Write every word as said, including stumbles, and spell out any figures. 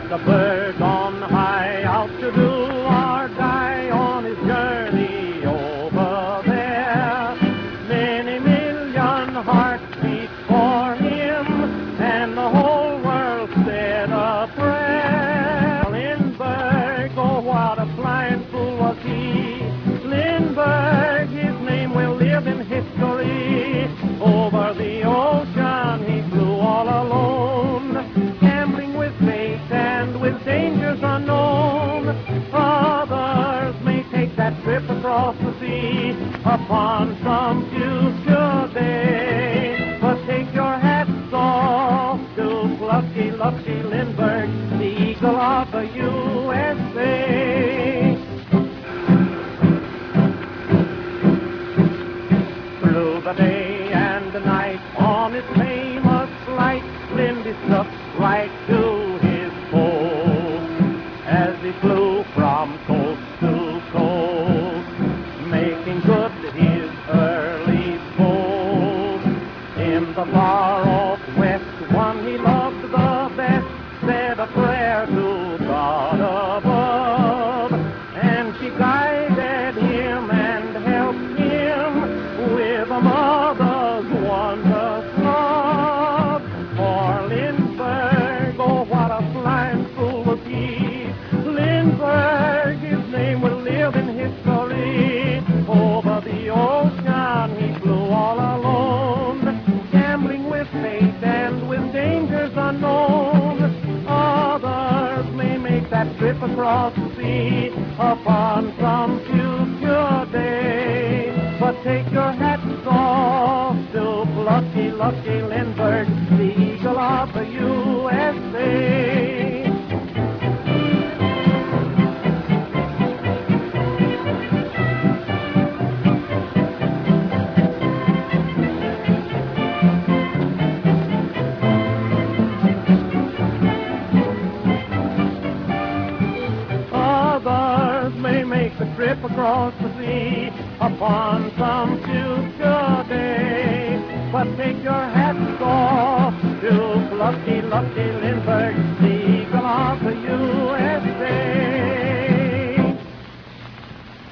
the bird on high, out to do or die on his journey over there. Many million hearts beat for him, and the whole world said a prayer. Lindbergh, oh what a flying fool was he. Lindbergh, his name will live in history. Over the ocean he flew all alone, gambling with fate and with dangers unknown. Others may take that trip across the sea upon some future day, but take your hats off to Lucky, Lucky Lindbergh, the eagle of the U S A. Through the day and the night on his famous flight, Lindy stuck right to his post as he flew from coast to coast, making good his early boast. In the far-off west, one he loved the best said a prayer to God above, and she guided him and helped him with a mother's wondrous love. For Lindbergh, oh what a flying fool was he. Lindbergh, his name will live in history. Over the ocean he flew all alone, gambling with fate and with dangers unknown. Others may make that trip across the sea upon some future day, but take your hats off to Lucky, Lucky Lindbergh, the eagle of the U S A. Others may make the trip across the sea upon some future day, but take your hats off to Lucky, Lucky Lindbergh.